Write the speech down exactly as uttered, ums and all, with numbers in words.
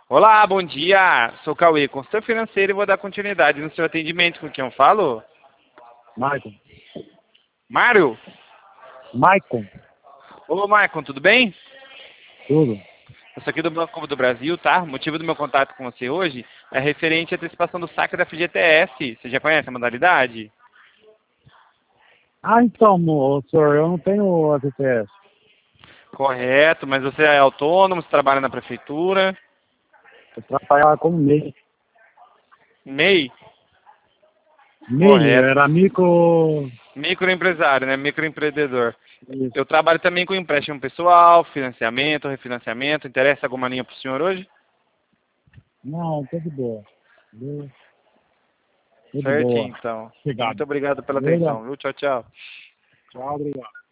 Olá, bom dia. Sou o Cauê, consultor financeiro e vou dar continuidade no seu atendimento. Com quem eu falo? Maicon. Mário? Maicon. Ô, Maicon, tudo bem? Tudo. Eu sou aqui do Banco do Brasil, tá? O motivo do meu contato com você hoje é referente à antecipação do saque da F G T S. Você já conhece a modalidade? Ah, então, mo- senhor, eu não tenho A T T S. Correto, mas você é autônomo, você trabalha na prefeitura? Eu trabalhava como M E I. M E I? M E I, Correto. era micro... Microempresário, né? Microempreendedor. Isso. Eu trabalho também com empréstimo pessoal, financiamento, refinanciamento. Interessa alguma linha para o senhor hoje? Não, tô de boa. Tô tô de Certinho, boa. então. Obrigado. Muito obrigado pela Beleza? atenção, viu? Tchau, tchau. Tchau, obrigado.